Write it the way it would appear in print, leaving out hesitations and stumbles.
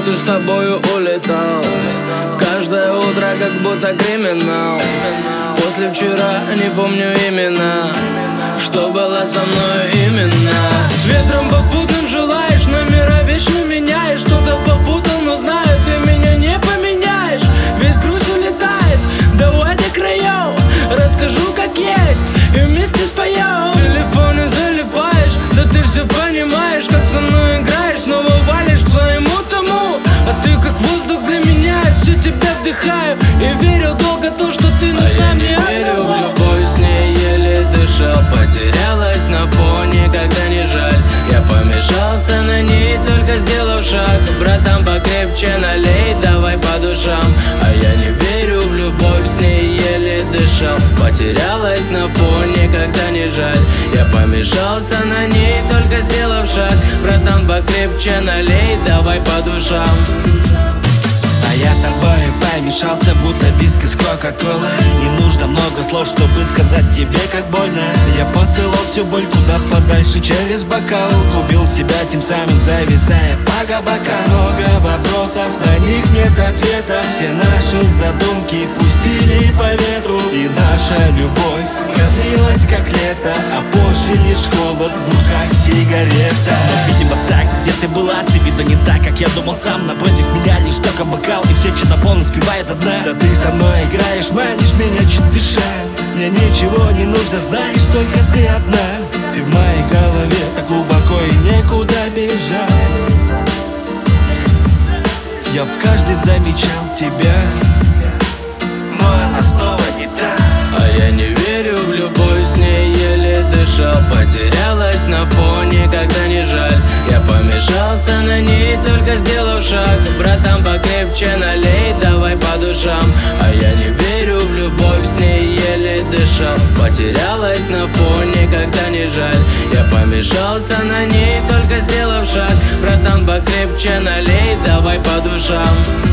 работы с тобою улетал. Каждое утро как будто криминал. После вчера не помню имена, что было со мной именно. С ветром попутным желаешь, номера вечно меняешь. Что-то попутал, но знаю, ты меня не поменяешь. Весь груз улетает, давай до краев. Расскажу как есть и вместе споем. В телефоне залипаешь, да ты все понимаешь. Как со мной играешь, снова валишь к своему тому. А ты как воздух для меня, я все тебя вдыхаю. И верил долго то, что ты нужна мне одному. Я не верю в любовь, с ней еле дышал. Потерялась на фоне, когда не жаль. Я помешался на ней, только сделав шаг. Братан, покрепче налей, давай по душам. А я не верю в любовь, с ней еле дышал. Потерялась на фоне, когда не жаль. Я помешался на ней, только сделав шаг. Братан, покрепче налей, давай по душам. А я тобой помешался, будто виски с кока-колой. Не нужно много слов, чтобы сказать тебе, как больно. Я посылал всю боль куда подальше через бокал. Губил себя, тем самым зависая по кабакам. Много вопросов, на них нет ответа. Все наши задумки пустили по ветру. И наша любовь продлилась как лето, а позже лишь холод, в руках сигарета. Видимо так, где ты была, ты видно не так, как я думал сам. Напротив меня лишь только бокал, и встреча наполнена спевает одна. Да ты со мной играешь, манишь меня чуть дыша. Мне ничего не нужно, знаешь, только ты одна. Ты в моей голове так глубоко и некуда бежать. Я в каждой замечал тебя, но она снова не та. А я не верю в любовь, с ней еле дышал. Потерялась на фоне, когда не жаль. Я помешался на ней, только сделав шаг. Братан, покрепче налей, давай по душам. А я не верю в любовь, с ней еле дышал. Потерялась на фоне, когда не жаль. Я помешался на ней, только сделав шаг. Братан, покрепче налей, давай по душам.